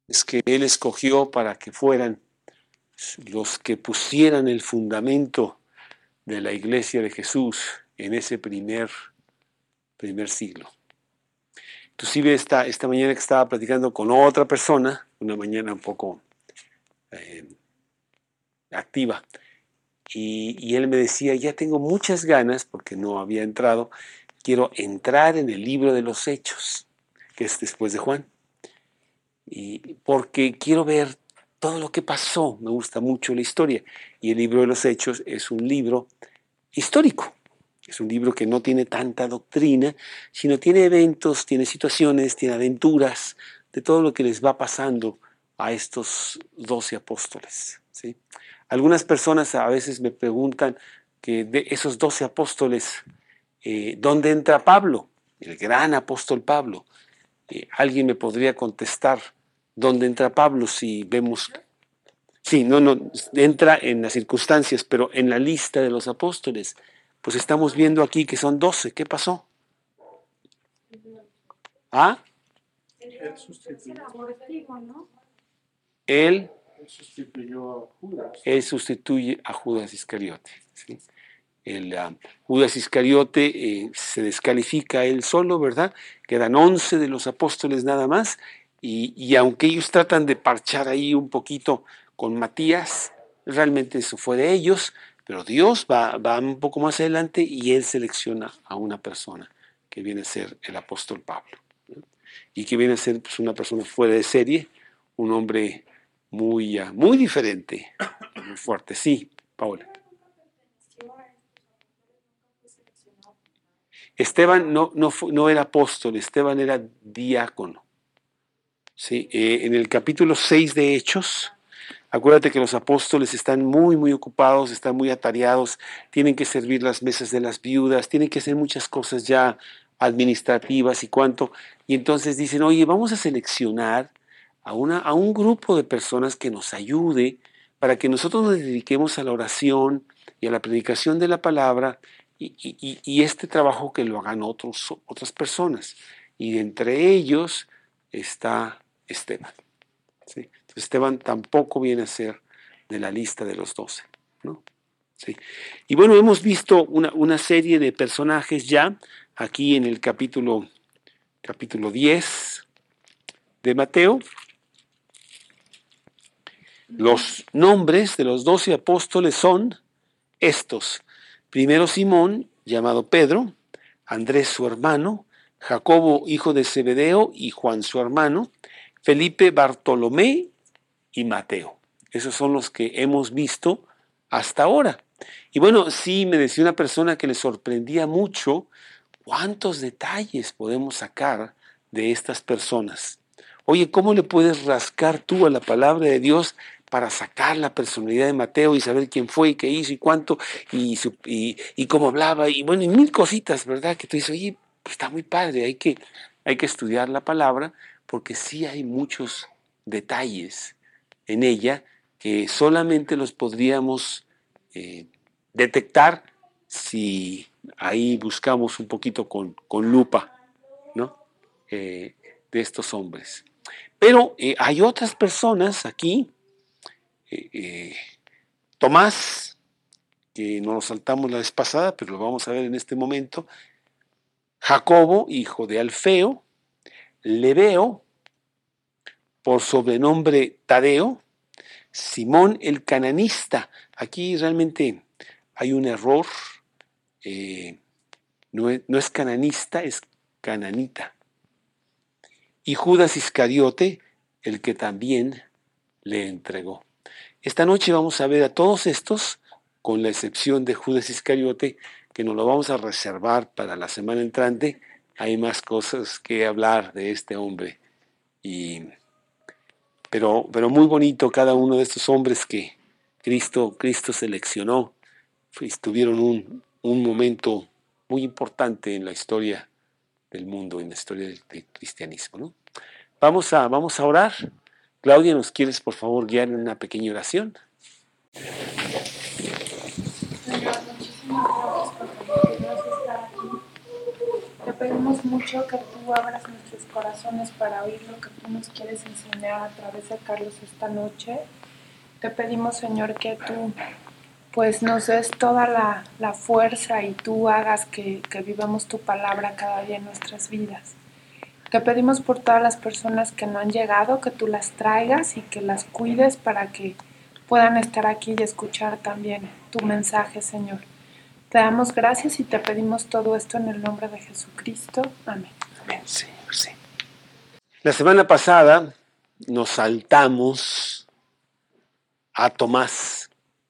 es que Él escogió para que fueran los que pusieran el fundamento de la iglesia de Jesús en ese primer siglo. Inclusive esta mañana que estaba platicando con otra persona, una mañana un poco activa, y él me decía, ya tengo muchas ganas, porque no había entrado, quiero entrar en el libro de los Hechos, que es después de Juan, y porque quiero ver todo lo que pasó, me gusta mucho la historia, y el libro de los Hechos es un libro histórico, es un libro que no tiene tanta doctrina, sino tiene eventos, tiene situaciones, tiene aventuras, de todo lo que les va pasando a estos 12 apóstoles, ¿sí? Algunas personas a veces me preguntan que de esos 12 apóstoles, ¿dónde entra Pablo? El gran apóstol Pablo. ¿Alguien me podría contestar dónde entra Pablo si vemos? Sí, no, entra en las circunstancias, pero en la lista de los apóstoles, pues estamos viendo aquí que son 12. ¿Qué pasó? ¿Ah? Él sustituye a Judas Iscariote, ¿sí? Judas Iscariote se descalifica él solo, ¿verdad? Quedan 11 de los apóstoles nada más, y aunque ellos tratan de parchar ahí un poquito con Matías, realmente eso fue de ellos, pero Dios va un poco más adelante y él selecciona a una persona que viene a ser el apóstol Pablo, ¿no? Y que viene a ser pues, una persona fuera de serie, un hombre muy diferente, muy fuerte. Sí, Paola. Esteban no era apóstol, Esteban era diácono. ¿Sí? En el capítulo 6 de Hechos, acuérdate que los apóstoles están muy ocupados, están muy atareados, tienen que servir las mesas de las viudas, tienen que hacer muchas cosas ya administrativas y cuanto. Y entonces dicen, oye, vamos a seleccionar a un grupo de personas que nos ayude para que nosotros nos dediquemos a la oración y a la predicación de la palabra y este trabajo que lo hagan otras personas. Y entre ellos está Esteban, ¿sí? Entonces Esteban tampoco viene a ser de la lista de los 12, ¿no? Sí. Y bueno, hemos visto una serie de personajes ya aquí en el capítulo 10 de Mateo. Los nombres de los 12 apóstoles son estos. Primero Simón, llamado Pedro, Andrés su hermano, Jacobo hijo de Zebedeo y Juan su hermano, Felipe, Bartolomé y Mateo. Esos son los que hemos visto hasta ahora. Y bueno, sí, me decía una persona que le sorprendía mucho cuántos detalles podemos sacar de estas personas. Oye, ¿cómo le puedes rascar tú a la palabra de Dios para sacar la personalidad de Mateo y saber quién fue y qué hizo y cuánto y cómo hablaba y bueno, y mil cositas, ¿verdad? Que tú dices, oye, pues está muy padre, hay que estudiar la palabra porque sí hay muchos detalles en ella que solamente los podríamos detectar si ahí buscamos un poquito con lupa, ¿no? De estos hombres. Pero hay otras personas aquí, Tomás, que nos lo saltamos la vez pasada, pero lo vamos a ver en este momento, Jacobo, hijo de Alfeo, Lebeo, por sobrenombre Tadeo, Simón el cananista. Aquí realmente hay un error, no es cananista, es cananita. Y Judas Iscariote, el que también le entregó. Esta noche vamos a ver a todos estos, con la excepción de Judas Iscariote, que nos lo vamos a reservar para la semana entrante. Hay más cosas que hablar de este hombre. Pero muy bonito cada uno de estos hombres que Cristo seleccionó. Tuvieron un momento muy importante en la historia del mundo, en la historia del cristianismo, ¿no? Vamos a orar. Claudia, ¿nos quieres por favor guiar en una pequeña oración? Señor, muchísimas gracias porque nos estar aquí. Te pedimos mucho que tú abras nuestros corazones para oír lo que tú nos quieres enseñar a través de Carlos esta noche. Te pedimos, Señor, que tú pues nos des toda la fuerza y tú hagas que vivamos tu palabra cada día en nuestras vidas. Te pedimos por todas las personas que no han llegado, que tú las traigas y que las cuides para que puedan estar aquí y escuchar también tu mensaje, Señor. Te damos gracias y te pedimos todo esto en el nombre de Jesucristo. Amén. Amén, Señor, sí. La semana pasada nos saltamos a Tomás.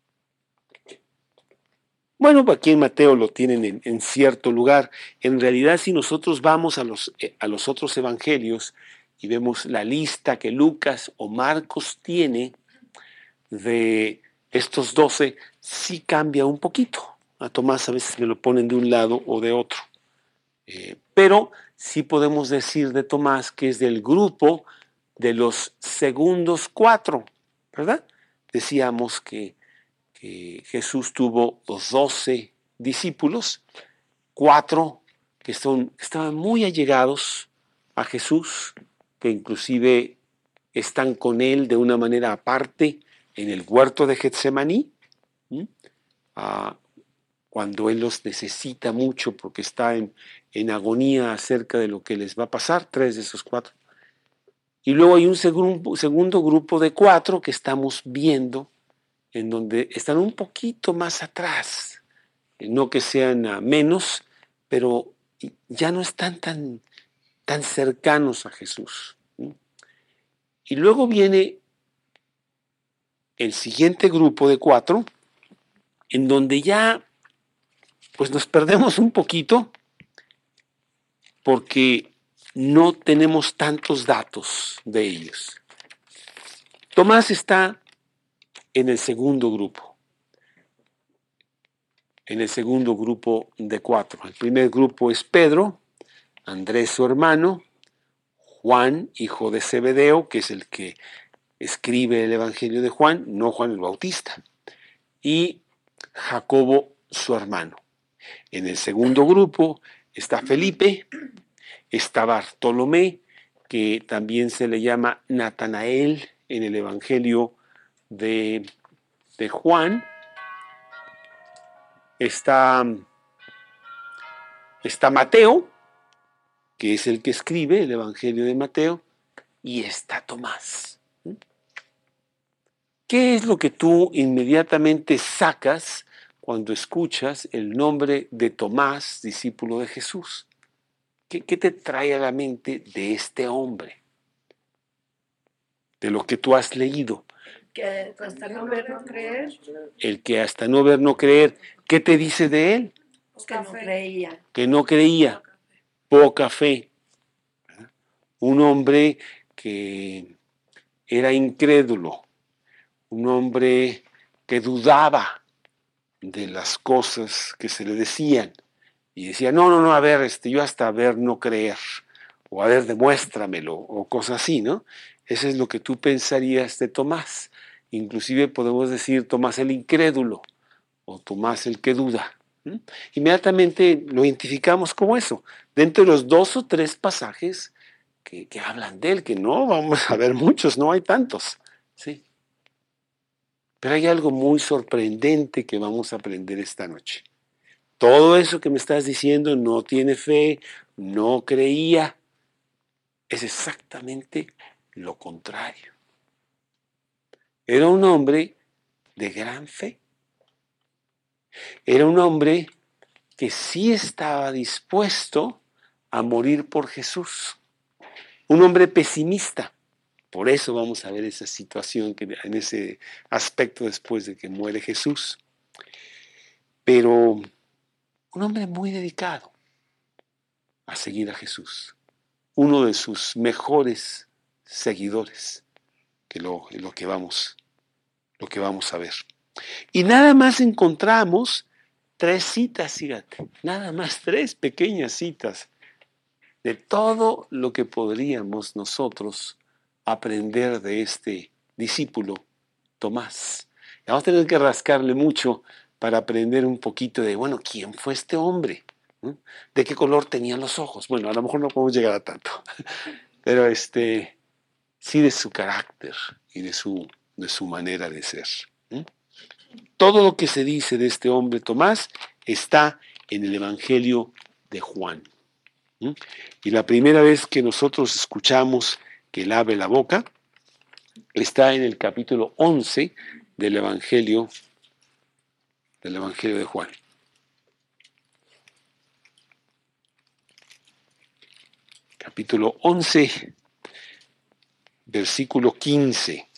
Bueno, aquí en Mateo lo tienen en cierto lugar. En realidad, si nosotros vamos a los otros evangelios y vemos la lista que Lucas o Marcos tiene de estos 12, sí cambia un poquito. A Tomás a veces me lo ponen de un lado o de otro. Pero sí podemos decir de Tomás que es del grupo de los segundos 4, ¿verdad? Decíamos que Jesús tuvo los 12 discípulos, 4 que estaban muy allegados a Jesús, que inclusive están con él de una manera aparte en el huerto de Getsemaní, cuando él los necesita mucho porque está en agonía acerca de lo que les va a pasar, 3 de esos 4. Y luego hay un segundo grupo de 4 que estamos viendo, en donde están un poquito más atrás, no que sean menos, pero ya no están tan cercanos a Jesús. Y luego viene el siguiente grupo de 4, en donde ya pues nos perdemos un poquito porque no tenemos tantos datos de ellos. Tomás está en el segundo grupo de 4. El primer grupo es Pedro, Andrés su hermano, Juan, hijo de Zebedeo, que es el que escribe el Evangelio de Juan, no Juan el Bautista, y Jacobo su hermano. En el segundo grupo está Felipe, está Bartolomé, que también se le llama Natanael en el Evangelio de Juan. Está Mateo, que es el que escribe el Evangelio de Mateo, y está Tomás. ¿Qué es lo que tú inmediatamente sacas cuando escuchas el nombre de Tomás, discípulo de Jesús? ¿Qué te trae a la mente de este hombre? De lo que tú has leído. Que hasta no ver, no creer. El que hasta no ver, no creer. ¿Qué te dice de él? Que no creía. Que no creía. Poca fe. Un hombre que era incrédulo. Un hombre que dudaba de las cosas que se le decían. Y decía, no, a ver, yo hasta ver, no creer. O a ver, demuéstramelo. O cosas así, ¿no? Eso es lo que tú pensarías de Tomás. Inclusive podemos decir Tomás el incrédulo o Tomás el que duda. Inmediatamente lo identificamos como eso. Dentro de los 2 o 3 pasajes que hablan de él, que no vamos a ver muchos, no hay tantos. ¿Sí? Pero hay algo muy sorprendente que vamos a aprender esta noche. Todo eso que me estás diciendo, no tiene fe, no creía, es exactamente lo contrario. Era un hombre de gran fe. Era un hombre que sí estaba dispuesto a morir por Jesús. Un hombre pesimista. Por eso vamos a ver esa situación, en ese aspecto después de que muere Jesús. Pero un hombre muy dedicado a seguir a Jesús. Uno de sus mejores seguidores, que lo que vamos a ver. Y nada más encontramos 3 citas, fíjate, nada más 3 pequeñas citas de todo lo que podríamos nosotros aprender de este discípulo Tomás. Vamos a tener que rascarle mucho para aprender un poquito de, bueno, ¿quién fue este hombre? ¿no? ¿De qué color tenían los ojos? Bueno, a lo mejor no podemos llegar a tanto, pero sí de su carácter y de su manera de ser. Todo lo que se dice de este hombre Tomás está en el Evangelio de Juan. Y la primera vez que nosotros escuchamos que él abre la boca está en el capítulo 11 del Evangelio de Juan. Capítulo 11, versículo 15.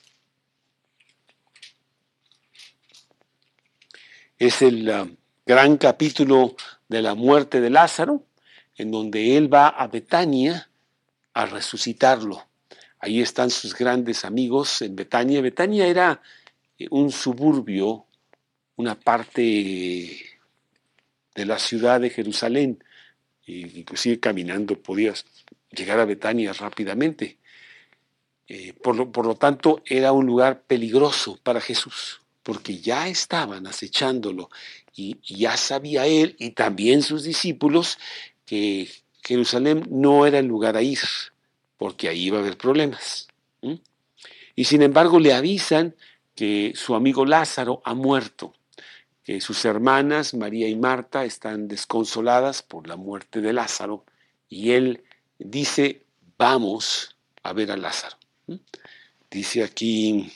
Es el gran capítulo de la muerte de Lázaro, en donde él va a Betania a resucitarlo. Ahí están sus grandes amigos en Betania. Betania era un suburbio, una parte de la ciudad de Jerusalén. Inclusive caminando podías llegar a Betania rápidamente. Por lo tanto, era un lugar peligroso para Jesús, porque ya estaban acechándolo y ya sabía él y también sus discípulos que Jerusalén no era el lugar a ir, porque ahí iba a haber problemas. Y sin embargo le avisan que su amigo Lázaro ha muerto, que sus hermanas María y Marta están desconsoladas por la muerte de Lázaro, y él dice, vamos a ver a Lázaro. Dice aquí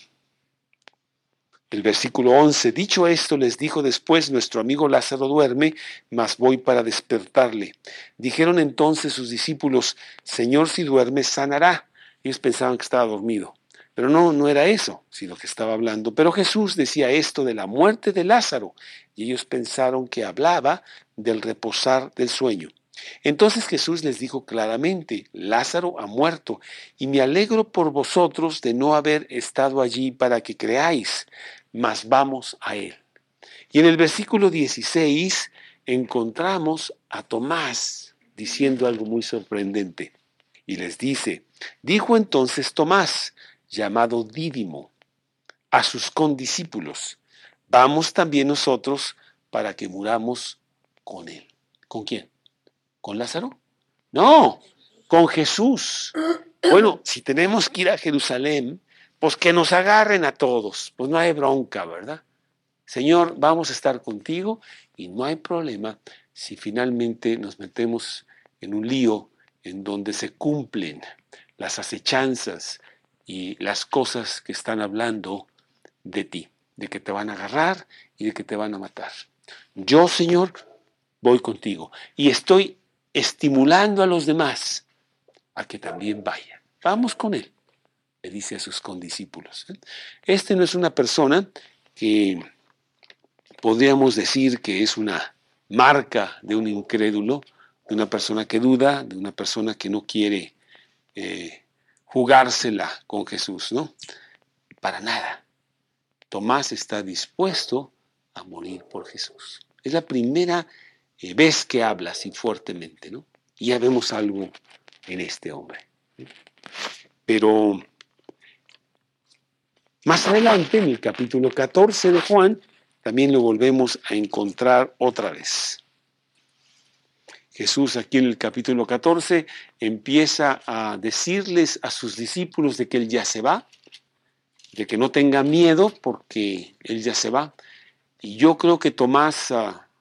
el versículo 11, dicho esto, les dijo después, nuestro amigo Lázaro duerme, mas voy para despertarle. Dijeron entonces sus discípulos, Señor, si duerme, sanará. Ellos pensaban que estaba dormido, pero no era eso, sino que estaba hablando. Pero Jesús decía esto de la muerte de Lázaro, y ellos pensaron que hablaba del reposar del sueño. Entonces Jesús les dijo claramente, Lázaro ha muerto, y me alegro por vosotros de no haber estado allí para que creáis, mas vamos a él. Y en el versículo 16 encontramos a Tomás diciendo algo muy sorprendente. Y les dice, dijo entonces Tomás, llamado Dídimo, a sus condiscípulos, vamos también nosotros para que muramos con él. ¿Con quién? ¿Con Lázaro? No, con Jesús. Bueno, si tenemos que ir a Jerusalén, pues que nos agarren a todos, pues no hay bronca, ¿verdad? Señor, vamos a estar contigo y no hay problema si finalmente nos metemos en un lío en donde se cumplen las acechanzas y las cosas que están hablando de ti, de que te van a agarrar y de que te van a matar. Yo, Señor, voy contigo y estoy estimulando a los demás a que también vayan. Vamos con él, le dice a sus condiscípulos. Este no es una persona que podríamos decir que es una marca de un incrédulo, de una persona que duda, de una persona que no quiere jugársela con Jesús, ¿no? Para nada. Tomás está dispuesto a morir por Jesús. Es la primera vez que habla así fuertemente, ¿no? Y ya vemos algo en este hombre. Pero más adelante, en el capítulo 14 de Juan, también lo volvemos a encontrar otra vez. Jesús aquí en el capítulo 14 empieza a decirles a sus discípulos de que Él ya se va, de que no tengan miedo porque Él ya se va. Y yo creo que Tomás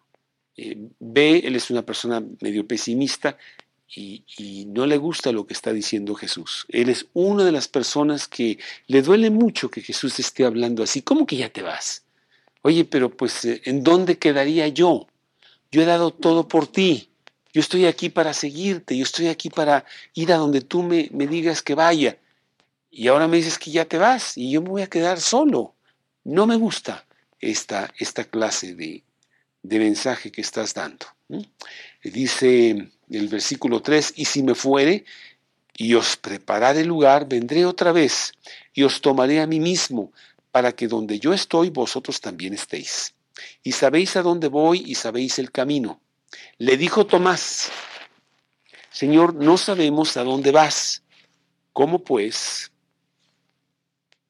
él es una persona medio pesimista y no le gusta lo que está diciendo Jesús. Él es una de las personas que le duele mucho que Jesús esté hablando así. ¿Cómo que ya te vas? Oye, pero pues, ¿en dónde quedaría yo? Yo he dado todo por ti. Yo estoy aquí para seguirte. Yo estoy aquí para ir a donde tú me digas que vaya. Y ahora me dices que ya te vas y yo me voy a quedar solo. No me gusta esta clase de mensaje que estás dando. Dice el versículo 3, y si me fuere y os prepararé lugar, vendré otra vez y os tomaré a mí mismo, para que donde yo estoy, vosotros también estéis. Y sabéis a dónde voy y sabéis el camino. Le dijo Tomás, Señor, no sabemos a dónde vas. ¿Cómo pues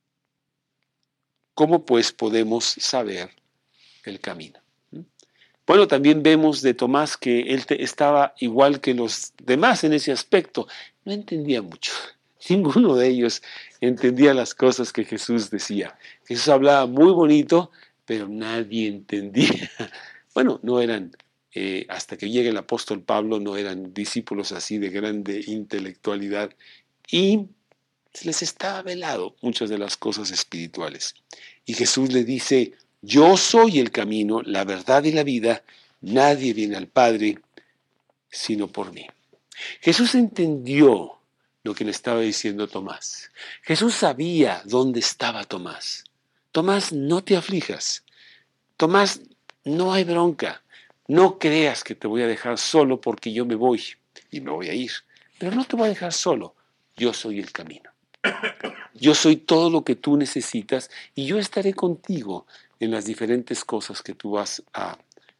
podemos saber el camino? Bueno, también vemos de Tomás que él estaba igual que los demás en ese aspecto. No entendía mucho. Ninguno de ellos entendía las cosas que Jesús decía. Jesús hablaba muy bonito, pero nadie entendía. Bueno, no eran, hasta que llegue el apóstol Pablo, no eran discípulos así de grande intelectualidad y se les estaba velado muchas de las cosas espirituales. Y Jesús le dice: yo soy el camino, la verdad y la vida. Nadie viene al Padre sino por mí. Jesús entendió lo que le estaba diciendo Tomás. Jesús sabía dónde estaba Tomás. Tomás, no te aflijas. Tomás, no hay bronca. No creas que te voy a dejar solo porque yo me voy y me voy a ir. Pero no te voy a dejar solo. Yo soy el camino. Yo soy todo lo que tú necesitas y yo estaré contigo en las diferentes cosas que tú vas a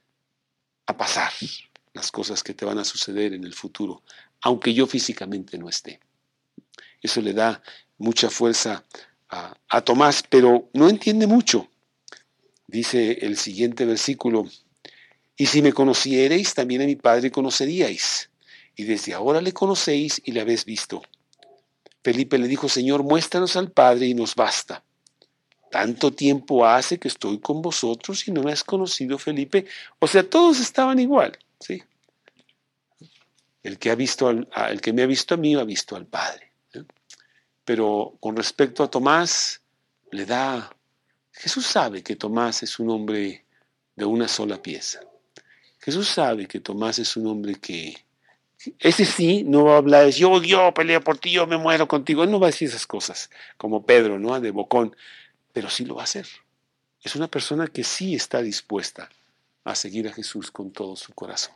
pasar, las cosas que te van a suceder en el futuro, aunque yo físicamente no esté. Eso le da mucha fuerza a Tomás, pero no entiende mucho. Dice el siguiente versículo: y si me conocierais, también a mi Padre conoceríais, y desde ahora le conocéis y le habéis visto. Felipe le dijo: Señor, muéstranos al Padre y nos basta. Tanto tiempo hace que estoy con vosotros y no me has conocido, Felipe. O sea, todos estaban igual, ¿sí? El que me ha visto a mí, ha visto al Padre. ¿Sí? Pero con respecto a Tomás, Jesús sabe que Tomás es un hombre de una sola pieza. Jesús sabe que Tomás es un hombre que, ese sí, no va a hablar, yo peleo por ti, yo me muero contigo. Él no va a decir esas cosas, como Pedro, ¿no? De bocón, pero sí lo va a hacer. Es una persona que sí está dispuesta a seguir a Jesús con todo su corazón.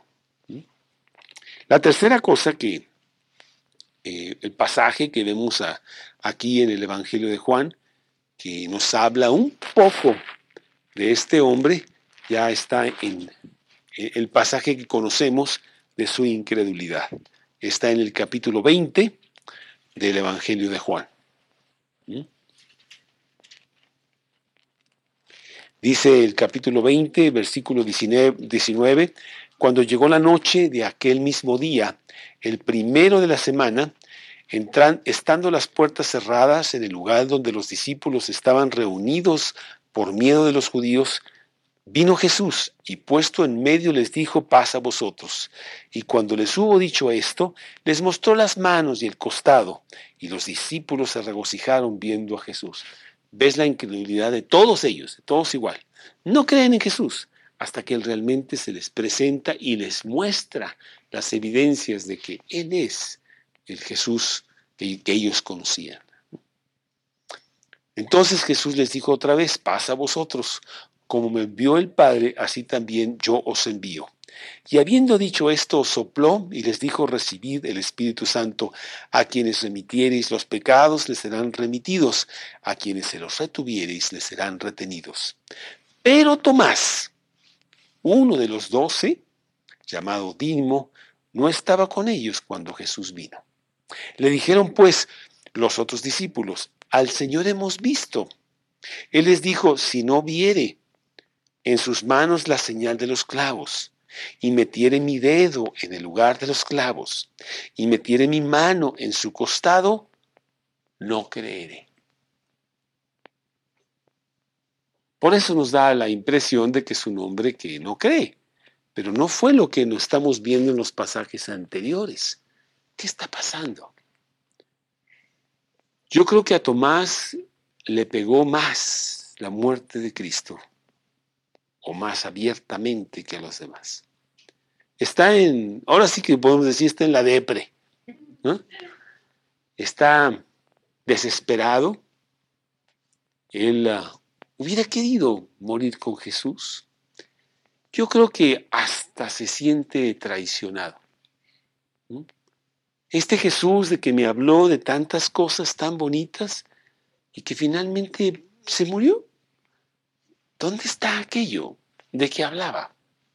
La tercera cosa que el pasaje que vemos aquí en el Evangelio de Juan, que nos habla un poco de este hombre, ya está en el pasaje que conocemos de su incredulidad. Está en el capítulo 20 del Evangelio de Juan. Dice el capítulo 20, versículo 19, cuando llegó la noche de aquel mismo día, el primero de la semana, estando las puertas cerradas en el lugar donde los discípulos estaban reunidos por miedo de los judíos, vino Jesús y puesto en medio les dijo: paz a vosotros. Y cuando les hubo dicho esto, les mostró las manos y el costado, y los discípulos se regocijaron viendo a Jesús. ¿Ves la incredulidad de todos ellos, de todos igual? No creen en Jesús hasta que Él realmente se les presenta y les muestra las evidencias de que Él es el Jesús que ellos conocían. Entonces Jesús les dijo otra vez: paz a vosotros. Como me envió el Padre, así también yo os envío. Y habiendo dicho esto, sopló y les dijo: recibid el Espíritu Santo. A quienes remitiereis los pecados les serán remitidos, a quienes se los retuviereis les serán retenidos. Pero Tomás, uno de los 12, llamado Dídimo, no estaba con ellos cuando Jesús vino. Le dijeron pues los otros discípulos: al Señor hemos visto. Él les dijo: si no viere en sus manos la señal de los clavos, y metiere mi dedo en el lugar de los clavos, y metiere mi mano en su costado, no creeré. Por eso nos da la impresión de que es un hombre que no cree, pero no fue lo que nos estamos viendo en los pasajes anteriores. ¿Qué está pasando? Yo creo que a Tomás le pegó más la muerte de Cristo, o más abiertamente que a los demás. Ahora sí que podemos decir, está en la depre, ¿no? Está desesperado. Él hubiera querido morir con Jesús. Yo creo que hasta se siente traicionado. Este Jesús de que me habló de tantas cosas tan bonitas y que finalmente se murió. ¿Dónde está aquello de que hablaba?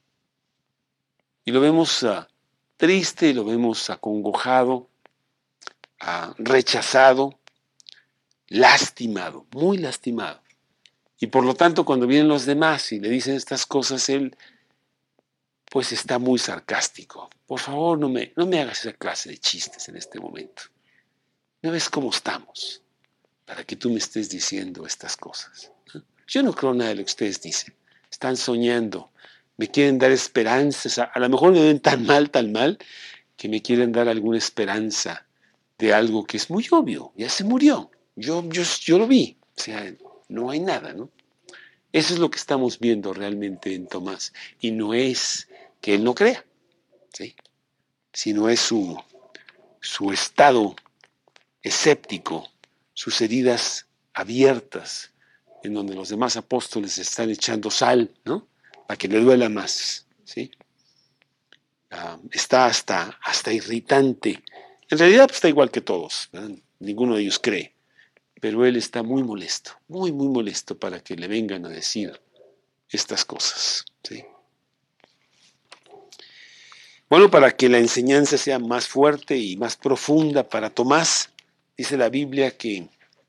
Y lo vemos triste, lo vemos acongojado, rechazado, lastimado, muy lastimado. Y por lo tanto, cuando vienen los demás y le dicen estas cosas, él pues está muy sarcástico. Por favor, no me hagas esa clase de chistes en este momento. ¿No ves cómo estamos para que tú me estés diciendo estas cosas? Yo no creo nada de lo que ustedes dicen. Están soñando, me quieren dar esperanzas. A lo mejor me ven tan mal, que me quieren dar alguna esperanza de algo que es muy obvio. Ya se murió. Yo lo vi. O sea, no hay nada, ¿no? Eso es lo que estamos viendo realmente en Tomás. Y no es que él no crea, ¿sí? Sino es su estado escéptico, sus heridas abiertas, en donde los demás apóstoles están echando sal, ¿no? Para que le duela más, ¿sí? Está hasta irritante. En realidad pues, está igual que todos, ¿verdad? Ninguno de ellos cree, pero él está muy molesto, muy molesto para que le vengan a decir estas cosas, ¿sí? Bueno, para que la enseñanza sea más fuerte y más profunda para Tomás, dice la Biblia que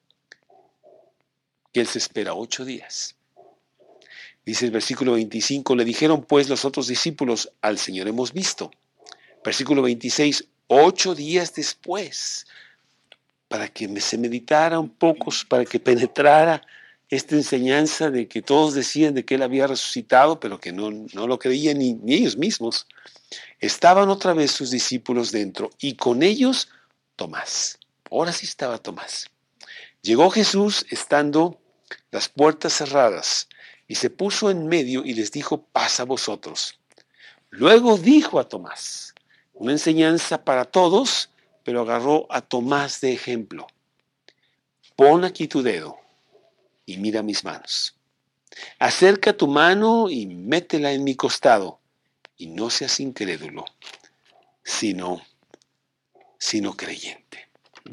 él se espera 8 días. Dice el versículo 25, le dijeron pues los otros discípulos, al Señor hemos visto. Versículo 26, 8 días después, para que se meditara un poco, para que penetrara esta enseñanza de que todos decían de que él había resucitado, pero que no lo creían ni ellos mismos. Estaban otra vez sus discípulos dentro y con ellos Tomás. Ahora sí estaba Tomás. Llegó Jesús estando las puertas cerradas y se puso en medio y les dijo, paz a vosotros. Luego dijo a Tomás, una enseñanza para todos, pero agarró a Tomás de ejemplo. Pon aquí tu dedo y mira mis manos. Acerca tu mano y métela en mi costado y no seas incrédulo, sino creyente.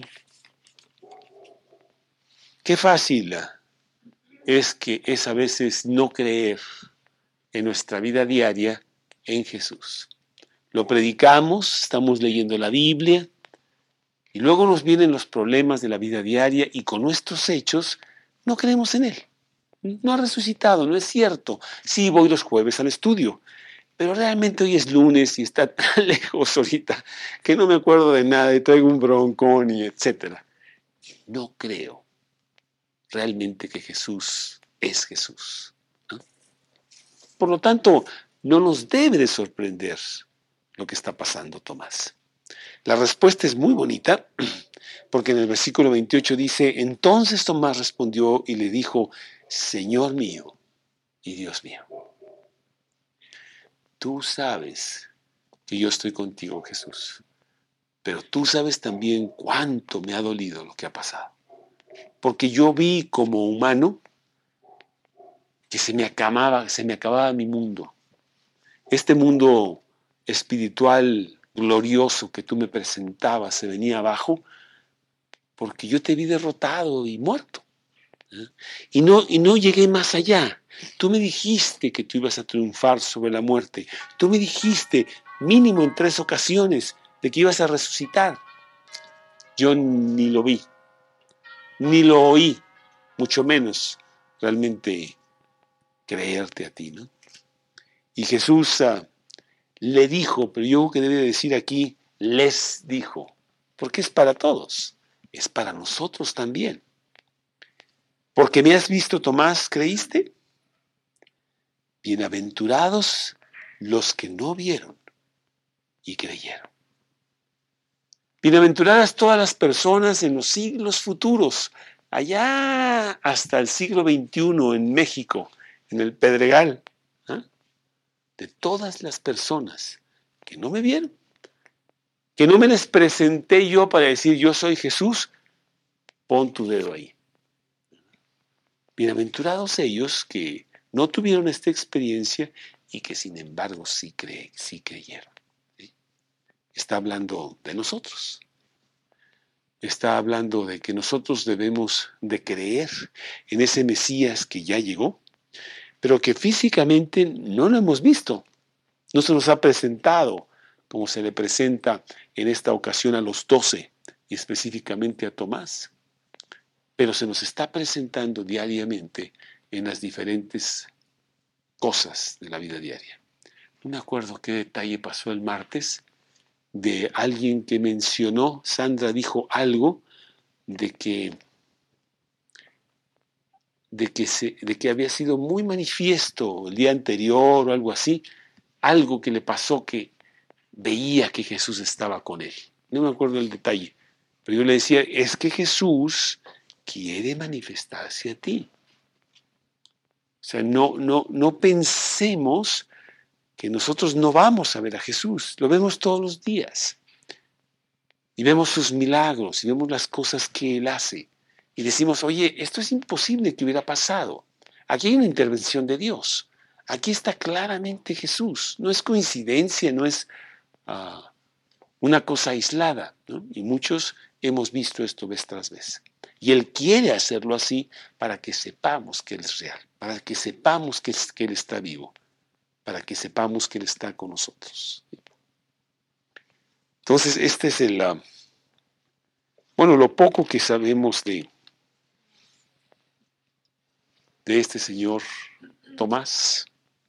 Qué fácil es a veces no creer en nuestra vida diaria en Jesús. Lo predicamos, estamos leyendo la Biblia y luego nos vienen los problemas de la vida diaria y con nuestros hechos no creemos en Él. No ha resucitado, no es cierto. Sí, voy los jueves al estudio, pero realmente hoy es lunes y está tan lejos ahorita que no me acuerdo de nada y traigo un broncón y etcétera. No creo realmente que Jesús es Jesús, ¿no? Por lo tanto, no nos debe de sorprender lo que está pasando, Tomás. La respuesta es muy bonita, porque en el versículo 28 dice, entonces Tomás respondió y le dijo, Señor mío y Dios mío. Tú sabes que yo estoy contigo, Jesús, pero tú sabes también cuánto me ha dolido lo que ha pasado. Porque yo vi como humano que se me acababa mi mundo. Este mundo espiritual glorioso que tú me presentabas se venía abajo porque yo te vi derrotado y muerto. Y no llegué más allá. Tú me dijiste que tú ibas a triunfar sobre la muerte. Tú me dijiste, mínimo en 3 ocasiones, de que ibas a resucitar. Yo ni lo vi, ni lo oí, mucho menos realmente creerte a ti, ¿no? Y Jesús le dijo, pero yo creo que debe decir aquí, les dijo, porque es para todos, es para nosotros también. Porque me has visto, Tomás, ¿creíste? Bienaventurados los que no vieron y creyeron. Bienaventuradas todas las personas en los siglos futuros, allá hasta el siglo XXI en México, en el Pedregal, ¿eh? De todas las personas que no me vieron, que no me les presenté yo para decir yo soy Jesús, pon tu dedo ahí. Bienaventurados ellos que no tuvieron esta experiencia y que sin embargo sí creyeron. ¿Sí? Está hablando de nosotros. Está hablando de que nosotros debemos de creer en ese Mesías que ya llegó, pero que físicamente no lo hemos visto. No se nos ha presentado como se le presenta en esta ocasión a los 12 y específicamente a Tomás. Pero se nos está presentando diariamente en las diferentes cosas de la vida diaria. no me acuerdo qué detalle pasó el martes, de alguien que mencionó, Sandra dijo algo de que había sido muy manifiesto el día anterior o algo así, algo que le pasó que veía que Jesús estaba con él. No me acuerdo el detalle, pero yo le decía, es que Jesús quiere manifestarse a ti. O sea, no pensemos que nosotros no vamos a ver a Jesús, lo vemos todos los días. Y vemos sus milagros, y vemos las cosas que Él hace. Y decimos, oye, esto es imposible que hubiera pasado. Aquí hay una intervención de Dios. Aquí está claramente Jesús. No es coincidencia, no es una cosa aislada, ¿no? Y muchos hemos visto esto vez tras vez. Y Él quiere hacerlo así para que sepamos que Él es real, para que sepamos que Él está vivo, para que sepamos que Él está con nosotros. Entonces, este es lo poco que sabemos de este señor Tomás,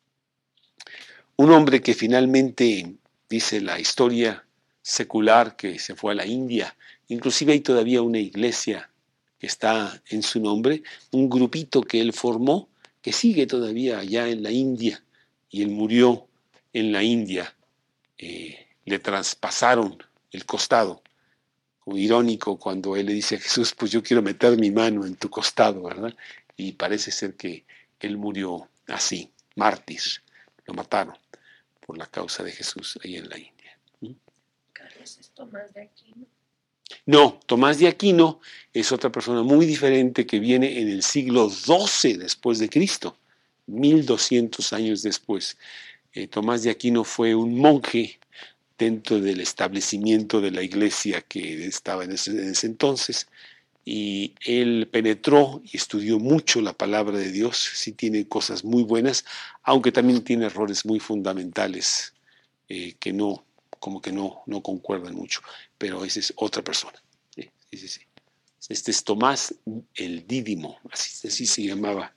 un hombre que finalmente, dice la historia secular, que se fue a la India. Inclusive hay todavía una iglesia que está en su nombre, un grupito que él formó, que sigue todavía allá en la India, y él murió en la India. Le traspasaron el costado. Irónico cuando él le dice a Jesús, pues yo quiero meter mi mano en tu costado, ¿verdad? Y parece ser que él murió así, mártir. Lo mataron por la causa de Jesús ahí en la India. ¿Carlos es Tomás de Aquino? No, Tomás de Aquino es otra persona muy diferente que viene en el siglo XII después de Cristo, 1200 años después. Tomás de Aquino fue un monje dentro del establecimiento de la iglesia que estaba en ese entonces, y él penetró y estudió mucho la palabra de Dios. Sí tiene cosas muy buenas, aunque también tiene errores muy fundamentales que no concuerdan mucho, pero esa es otra persona. Sí. Este es Tomás el Dídimo, así se llamaba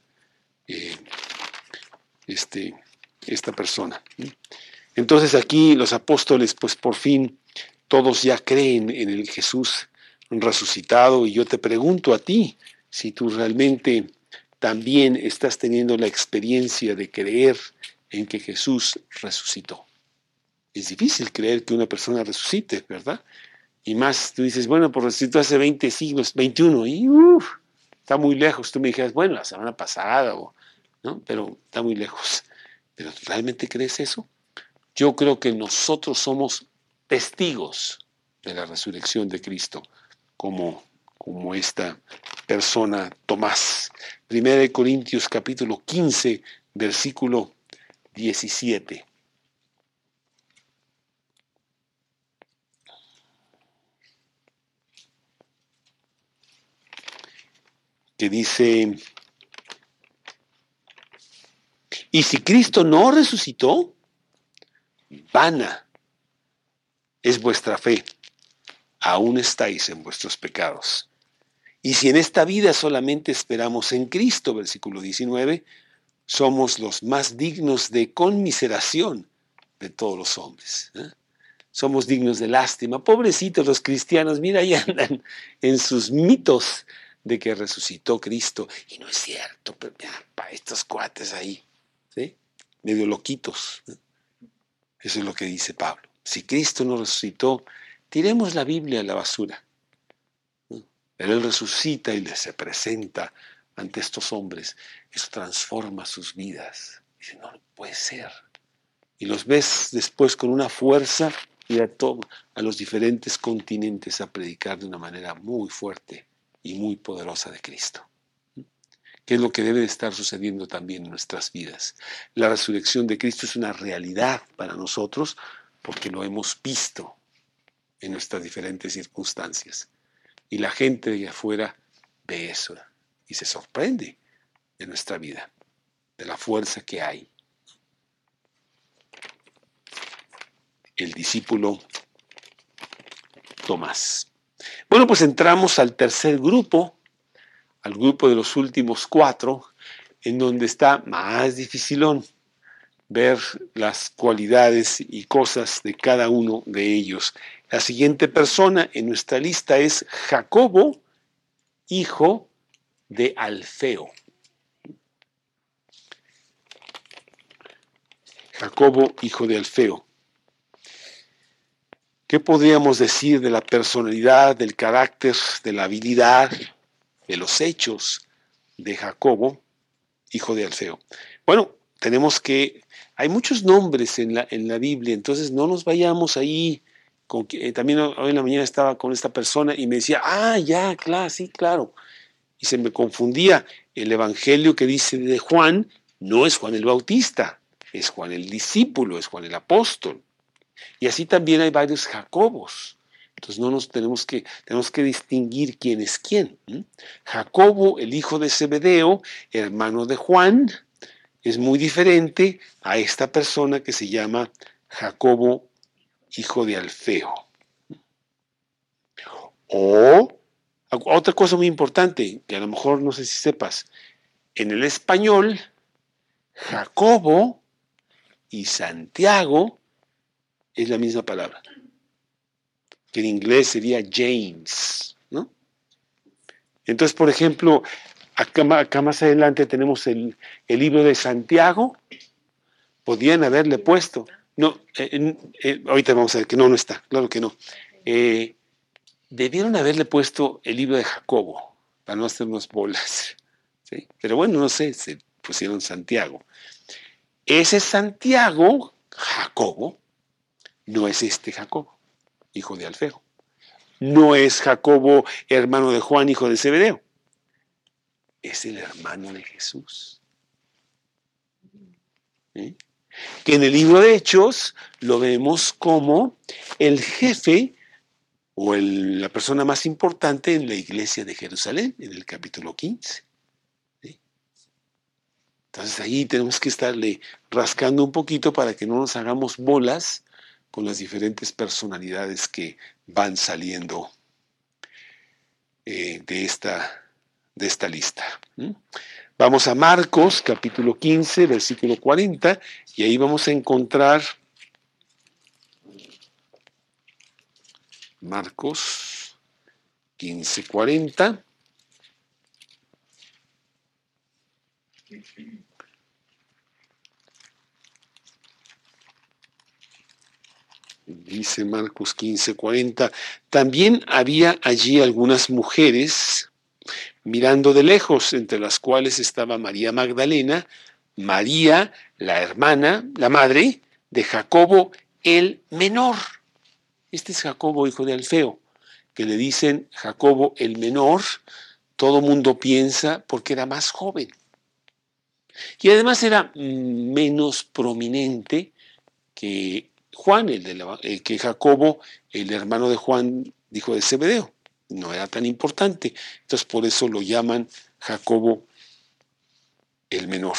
esta persona. Entonces aquí los apóstoles, pues por fin, todos ya creen en el Jesús resucitado, y yo te pregunto a ti, si tú realmente también estás teniendo la experiencia de creer en que Jesús resucitó. Es difícil creer que una persona resucite, ¿verdad? Y más, tú dices, bueno, pues resucitó hace 20 siglos, 21, y está muy lejos. Tú me dijeras, bueno, la semana pasada, ¿no? Pero está muy lejos. ¿Pero realmente crees eso? Yo creo que nosotros somos testigos de la resurrección de Cristo, como esta persona Tomás. 1 Corintios capítulo 15, versículo 17. Que dice, y si Cristo no resucitó, vana es vuestra fe, aún estáis en vuestros pecados. Y si en esta vida solamente esperamos en Cristo, versículo 19, somos los más dignos de conmiseración de todos los hombres. Somos dignos de lástima. Pobrecitos los cristianos, mira, ahí andan en sus mitos de que resucitó Cristo. Y no es cierto, pero mira, para estos cuates ahí, ¿sí? Medio loquitos. Eso es lo que dice Pablo. Si Cristo no resucitó, tiremos la Biblia a la basura. Pero Él resucita y se presenta ante estos hombres. Eso transforma sus vidas. Dice, no puede ser. Y los ves después con una fuerza y a los diferentes continentes a predicar de una manera muy fuerte y muy poderosa de Cristo. ¿Qué es lo que debe de estar sucediendo también en nuestras vidas? La resurrección de Cristo es una realidad para nosotros porque lo hemos visto en nuestras diferentes circunstancias. Y la gente de afuera ve eso y se sorprende de nuestra vida, de la fuerza que hay. El discípulo Tomás. Bueno, pues entramos al tercer grupo, al grupo de los últimos 4, en donde está más dificilón. ver las cualidades y cosas de cada uno de ellos. La siguiente persona en nuestra lista es Jacobo, hijo de Alfeo. Jacobo, hijo de Alfeo. ¿Qué podríamos decir de la personalidad, del carácter, de la habilidad, de los hechos de Jacobo, hijo de Alfeo? Bueno, hay muchos nombres en la Biblia, entonces no nos vayamos ahí. También hoy en la mañana estaba con esta persona y me decía, ya, claro, sí, claro. Y se me confundía. El evangelio que dice de Juan no es Juan el Bautista, es Juan el discípulo, es Juan el apóstol. Y así también hay varios Jacobos. Entonces tenemos que distinguir quién es quién. Jacobo, el hijo de Zebedeo, hermano de Juan, es muy diferente a esta persona que se llama Jacobo, hijo de Alfeo. O otra cosa muy importante, que a lo mejor no sé si sepas, en el español, Jacobo y Santiago es la misma palabra, que en inglés sería James, ¿no? Entonces, por ejemplo, acá más adelante tenemos el libro de Santiago. Podían haberle puesto. No, ahorita vamos a ver que no está, claro que no. Debieron haberle puesto el libro de Jacobo, para no hacernos bolas. ¿Sí? Pero bueno, no sé, se pusieron Santiago. Ese Santiago, Jacobo, no es este Jacobo, hijo de Alfeo. No es Jacobo, hermano de Juan, hijo de Zebedeo. Es el hermano de Jesús. ¿Sí? Que en el libro de Hechos lo vemos como el jefe o la persona más importante en la iglesia de Jerusalén, en el capítulo 15. ¿Sí? Entonces ahí tenemos que estarle rascando un poquito para que no nos hagamos bolas con las diferentes personalidades que van saliendo de esta lista. Vamos a Marcos, capítulo 15, versículo 40, y ahí vamos a encontrar Marcos 15, 40. Dice Marcos 15, 40. También había allí algunas mujeres mirando de lejos, entre las cuales estaba María Magdalena, María, la hermana, la madre de Jacobo el menor. Este es Jacobo, hijo de Alfeo, que le dicen Jacobo el menor. Todo mundo piensa porque era más joven. Y además era menos prominente que Juan, que Jacobo, el hermano de Juan, hijo de Zebedeo. No era tan importante. Entonces por eso lo llaman Jacobo el menor.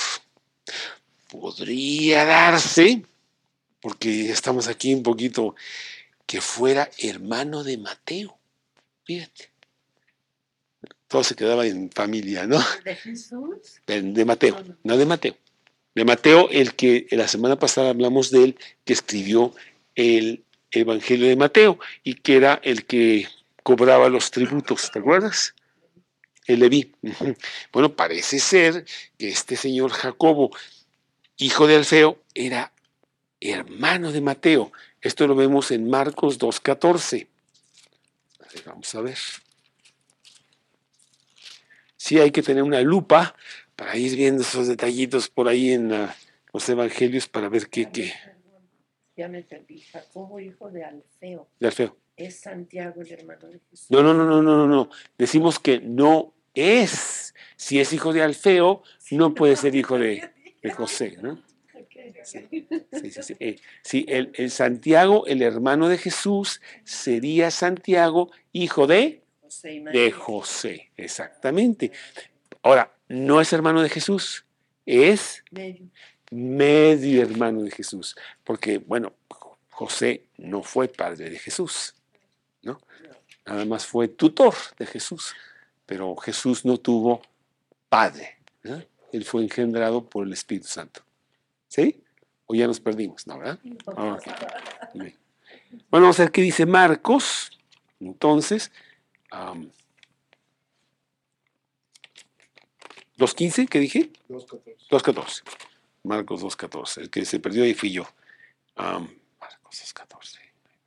Podría darse, porque estamos aquí un poquito, que fuera hermano de Mateo. Fíjate. Todo se quedaba en familia, ¿no? ¿De Jesús? De Mateo, no de Mateo. De Mateo, el que la semana pasada hablamos de él, que escribió el Evangelio de Mateo y que era el que cobraba los tributos, ¿te acuerdas? El Leví. Bueno, parece ser que este señor Jacobo, hijo de Alfeo, era hermano de Mateo. Esto lo vemos en Marcos 2:14. Vamos a ver. Sí, hay que tener una lupa para ir viendo esos detallitos por ahí en los evangelios para ver qué. Ya me perdí. Jacobo, hijo de Alfeo. De Alfeo. Es Santiago, el hermano de Jesús. No. Decimos que no es. Si es hijo de Alfeo, no puede ser hijo de José, ¿no? Sí. Sí, el Santiago, el hermano de Jesús, sería Santiago, hijo de José, exactamente. Ahora, no es hermano de Jesús, es medio hermano de Jesús, porque, bueno, José no fue padre de Jesús, ¿no? Nada más fue tutor de Jesús, pero Jesús no tuvo padre, ¿no? Él fue engendrado por el Espíritu Santo, ¿sí? ¿O ya nos perdimos? ¿No, verdad? Ok. Bien. Bueno, vamos a ver qué dice Marcos. Entonces, 2.15, ¿qué dije? 2.14. Marcos 2.14. El que se perdió ahí fui yo. Marcos 2.14.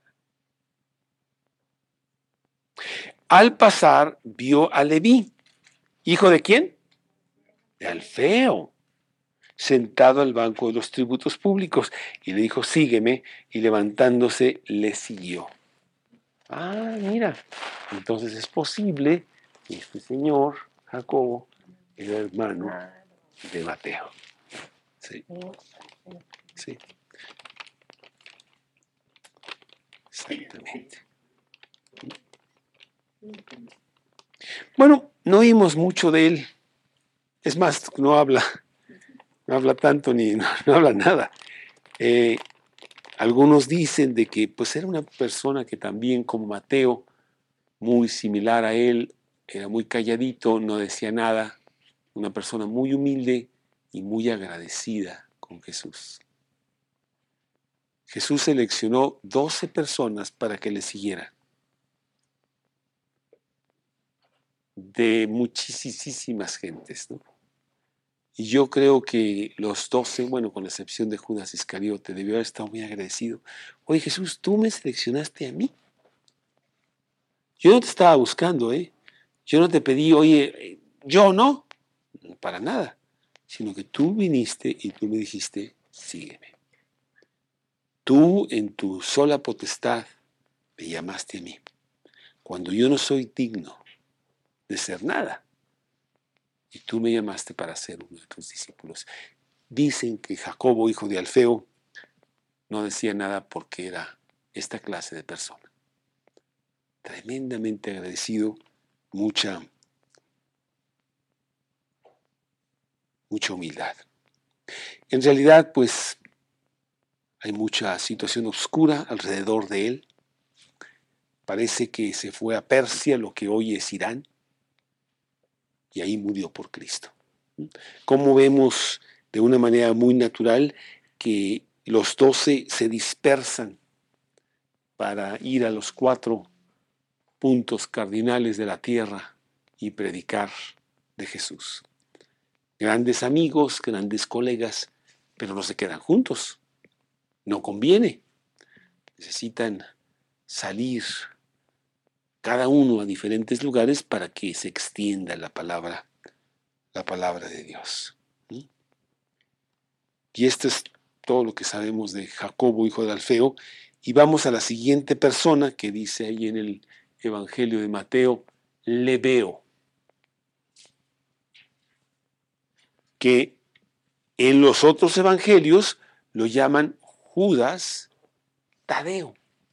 Al pasar, vio a Leví. ¿Hijo de quién? De Alfeo, sentado al banco de los tributos públicos, y le dijo, sígueme, y levantándose le siguió. Mira, entonces es posible que este señor, Jacobo, era hermano de Mateo. Sí, sí, exactamente. Bueno, no oímos mucho de él. Es más, no habla tanto ni no habla nada. Algunos dicen de que pues era una persona que también como Mateo, muy similar a él, era muy calladito, no decía nada, una persona muy humilde y muy agradecida con Jesús. Jesús seleccionó 12 personas para que le siguieran, de muchísimas gentes, ¿no? Y yo creo que los 12, bueno, con la excepción de Judas Iscariote, debió haber estado muy agradecido. Oye, Jesús, tú me seleccionaste a mí. Yo no te estaba buscando, ¿eh? Yo no te pedí, oye, yo no, para nada, sino que tú viniste y tú me dijiste, sígueme. Tú en tu sola potestad me llamaste a mí, cuando yo no soy digno de ser nada. Y tú me llamaste para ser uno de tus discípulos. Dicen que Jacobo, hijo de Alfeo, no decía nada porque era esta clase de persona. Tremendamente agradecido, mucha humildad. En realidad, pues, hay mucha situación oscura alrededor de él. Parece que se fue a Persia, lo que hoy es Irán, y ahí murió por Cristo. Como vemos de una manera muy natural que los 12 se dispersan para ir a los 4 puntos cardinales de la tierra y predicar de Jesús. Grandes amigos, grandes colegas, pero no se quedan juntos. No conviene. Necesitan salir cada uno a diferentes lugares para que se extienda la palabra de Dios. Y esto es todo lo que sabemos de Jacobo, hijo de Alfeo. Y vamos a la siguiente persona que dice ahí en el Evangelio de Mateo, Lebeo, que en los otros evangelios lo llaman Judas Tadeo.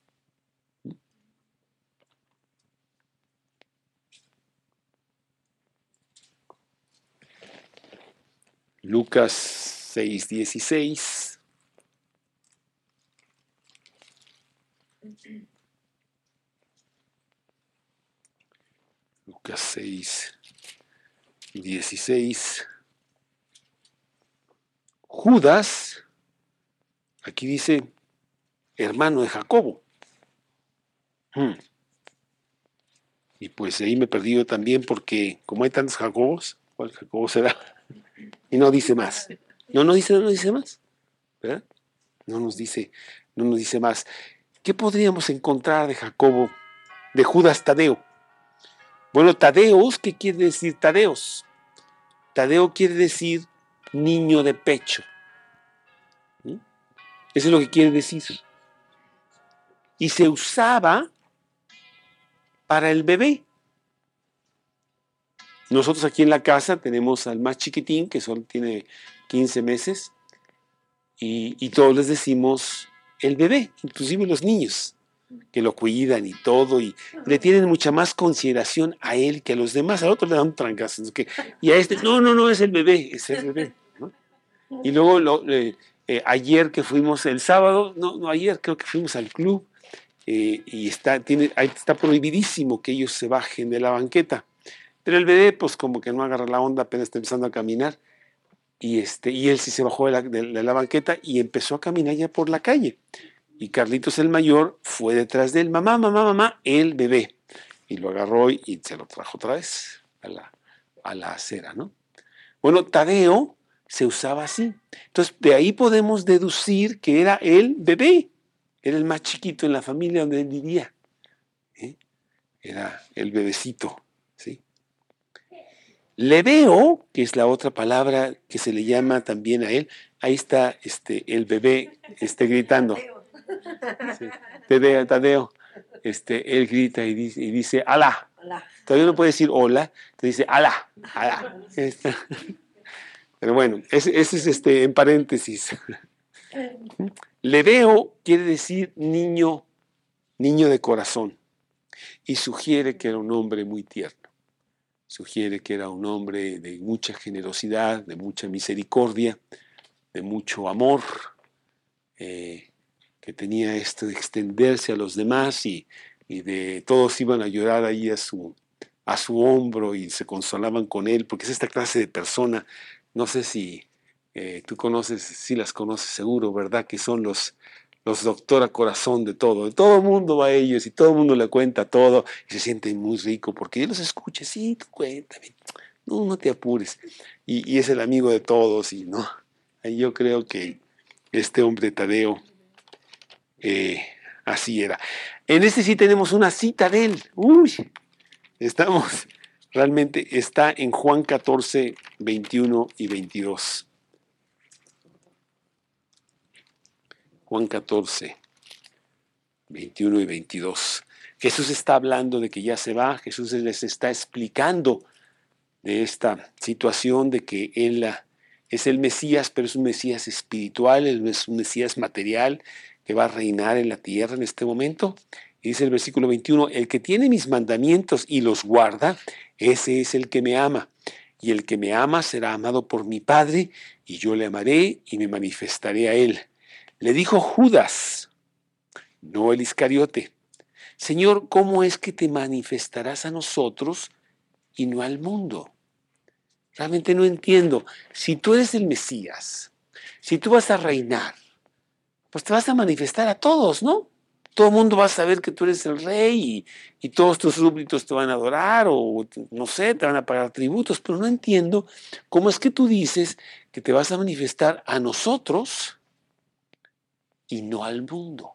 Lucas 6:16. Lucas 6:16. Judas, aquí dice, hermano de Jacobo. Y pues ahí me he perdido también porque como hay tantos Jacobos, ¿cuál Jacobo será? Y no dice más. No dice más, ¿verdad? No nos dice más. ¿Qué podríamos encontrar de Jacobo, de Judas Tadeo? Bueno, Tadeos, ¿qué quiere decir Tadeos? Tadeo quiere decir niño de pecho. Eso es lo que quiere decir. Y se usaba para el bebé. Nosotros aquí en la casa tenemos al más chiquitín, que solo tiene 15 meses, y todos les decimos el bebé, inclusive los niños, que lo cuidan y todo, y le tienen mucha más consideración a él que a los demás. Al otro le dan un trancazo. Y a este, no, es el bebé, ¿no? Y luego ayer que fuimos el sábado, ayer creo que fuimos al club, y está prohibidísimo que ellos se bajen de la banqueta. Pero el bebé, pues como que no agarra la onda, apenas está empezando a caminar. y él sí se bajó de la banqueta y empezó a caminar ya por la calle. Y Carlitos el mayor fue detrás de él, mamá, mamá, mamá, el bebé. Y lo agarró y se lo trajo otra vez a la acera, ¿no? Bueno, Tadeo se usaba así. Entonces, de ahí podemos deducir que era el bebé, era el más chiquito en la familia donde él vivía. ¿Eh? Era el bebecito, ¿sí? Leveo, que es la otra palabra que se le llama también a él, ahí está el bebé gritando. Sí. Tadeo, él grita y dice alá. Todavía no puede decir hola, te dice alá, alá. Pero bueno, ese es en paréntesis. Leveo quiere decir niño de corazón y sugiere que era un hombre muy tierno. Sugiere que era un hombre de mucha generosidad, de mucha misericordia, de mucho amor, que tenía esto de extenderse a los demás y de todos iban a llorar ahí a su hombro y se consolaban con él, porque es esta clase de persona, no sé si tú conoces, si las conoces seguro, ¿verdad? Que son los doctor a corazón de todo el mundo va a ellos y todo el mundo le cuenta todo y se siente muy rico porque él los escucha, sí, tú cuéntame, no te apures, y es el amigo de todos y no, ahí yo creo que este hombre Tadeo así era. En este sí tenemos una cita de él. Uy, realmente está en Juan 14, 21 y 22. Juan 14, 21 y 22. Jesús está hablando de que ya se va, Jesús les está explicando de esta situación de que Él es el Mesías, pero es un Mesías espiritual, Él es un Mesías material que va a reinar en la tierra en este momento. Y dice el versículo 21, el que tiene mis mandamientos y los guarda, ese es el que me ama. Y el que me ama será amado por mi Padre, y yo le amaré y me manifestaré a él. Le dijo Judas, no el Iscariote, Señor, ¿cómo es que te manifestarás a nosotros y no al mundo? Realmente no entiendo. Si tú eres el Mesías, si tú vas a reinar, pues te vas a manifestar a todos, ¿no? Todo el mundo va a saber que tú eres el rey y todos tus súbditos te van a adorar o, no sé, te van a pagar tributos, pero no entiendo cómo es que tú dices que te vas a manifestar a nosotros y no al mundo.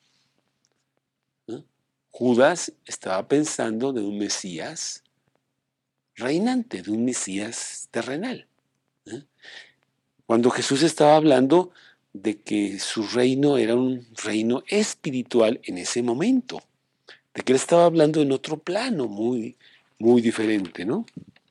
¿Eh? Judas estaba pensando de un Mesías reinante, de un Mesías terrenal. ¿Eh? Cuando Jesús estaba hablando de que su reino era un reino espiritual en ese momento, de que él estaba hablando en otro plano muy, muy diferente, ¿no?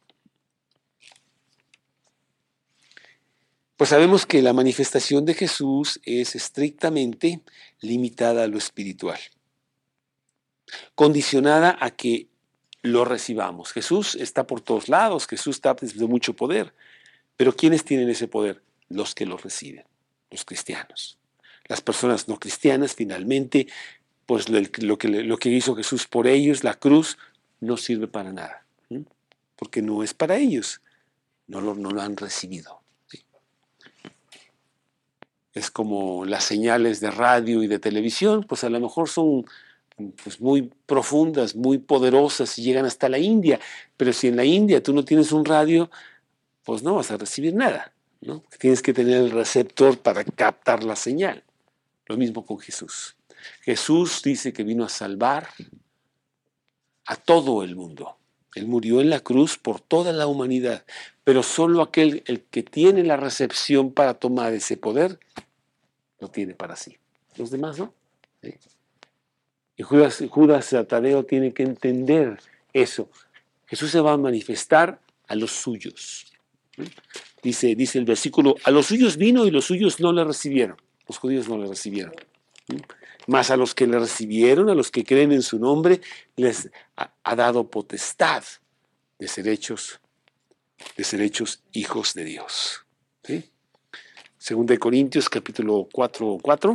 Pues sabemos que la manifestación de Jesús es estrictamente limitada a lo espiritual, condicionada a que lo recibamos. Jesús está por todos lados, Jesús está de mucho poder, pero ¿quiénes tienen ese poder? Los que lo reciben, los cristianos. Las personas no cristianas, finalmente, pues lo que hizo Jesús por ellos, la cruz, no sirve para nada, ¿sí? Porque no es para ellos, no lo han recibido. ¿Sí? Es como las señales de radio y de televisión, pues a lo mejor son pues muy profundas, muy poderosas y llegan hasta la India, pero si en la India tú no tienes un radio, pues no vas a recibir nada, ¿no? Tienes que tener el receptor para captar la señal. Lo mismo con Jesús. Jesús dice que vino a salvar a todo el mundo. Él murió en la cruz por toda la humanidad, pero solo el que tiene la recepción para tomar ese poder, lo tiene para sí. Los demás no. ¿Sí? Y Judas Tadeo tiene que entender eso. Jesús se va a manifestar a los suyos. ¿Sí? Dice el versículo, a los suyos vino y los suyos no le recibieron. Los judíos no le recibieron. ¿Sí? Mas a los que le recibieron, a los que creen en su nombre, les ha dado potestad de ser hechos hijos de Dios. ¿Sí? Segunda de Corintios, capítulo 4.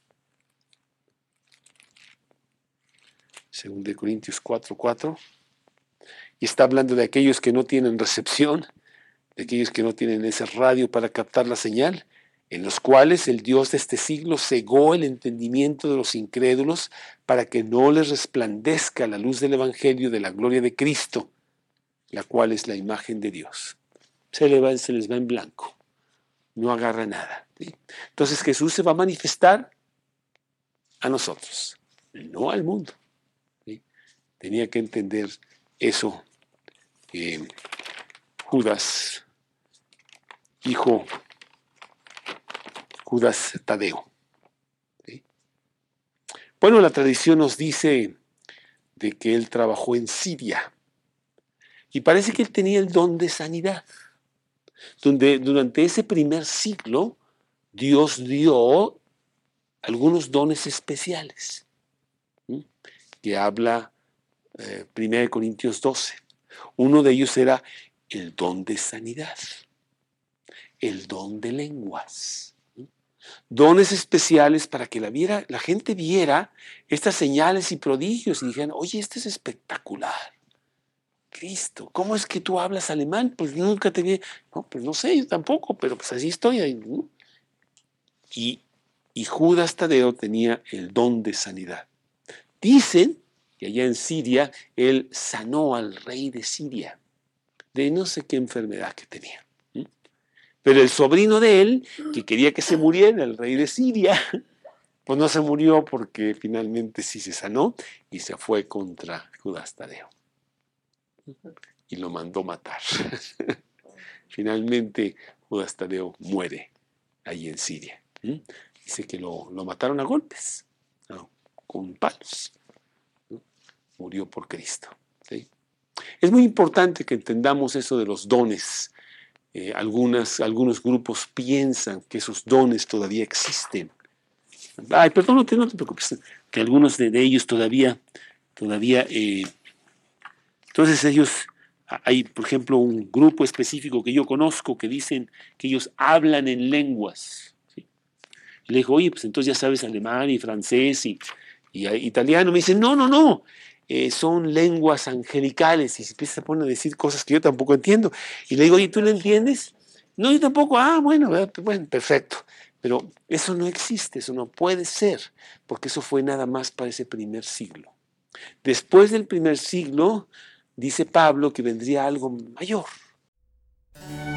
Segunda de Corintios 4. Y está hablando de aquellos que no tienen recepción, de aquellos que no tienen ese radio para captar la señal, en los cuales el Dios de este siglo cegó el entendimiento de los incrédulos para que no les resplandezca la luz del Evangelio de la gloria de Cristo, la cual es la imagen de Dios. Se les va en blanco, no agarra nada, ¿sí? Entonces Jesús se va a manifestar a nosotros, no al mundo, ¿sí? Tenía que entender eso Judas Tadeo, ¿sí? Bueno, la tradición nos dice de que él trabajó en Siria y parece que él tenía el don de sanidad. Durante ese primer siglo, Dios dio algunos dones especiales, ¿sí? Que habla 1 Corintios 12. Uno de ellos era el don de sanidad, el don de lenguas. Dones especiales para que la gente viera estas señales y prodigios y dijeran, oye, este es espectacular. Cristo, ¿cómo es que tú hablas alemán? Pues nunca te vi. No, pues no sé, yo tampoco, pero pues así estoy ahí, ¿no? Y Judas Tadeo tenía el don de sanidad. Dicen que allá en Siria él sanó al rey de Siria de no sé qué enfermedad que tenía. Pero el sobrino de él, que quería que se muriera, el rey de Siria, pues no se murió porque finalmente sí se sanó y se fue contra Judas Tadeo. Y lo mandó matar. Finalmente Judas Tadeo muere ahí en Siria. Dice que lo mataron a golpes, ¿no? Con palos. ¿No? Murió por Cristo, ¿sí? Es muy importante que entendamos eso de los dones. Algunos grupos piensan que esos dones todavía existen. Ay, perdón, no te preocupes, que algunos de ellos todavía, entonces ellos, hay por ejemplo un grupo específico que yo conozco que dicen que ellos hablan en lenguas, ¿sí? Y le digo, oye, pues entonces ya sabes alemán y francés y italiano. Me dicen, no, son lenguas angelicales, y se empieza a poner a decir cosas que yo tampoco entiendo. Y le digo, oye, ¿tú lo entiendes? No, yo tampoco. Bueno, perfecto. Pero eso no existe, eso no puede ser, porque eso fue nada más para ese primer siglo. Después del primer siglo, dice Pablo que vendría algo mayor.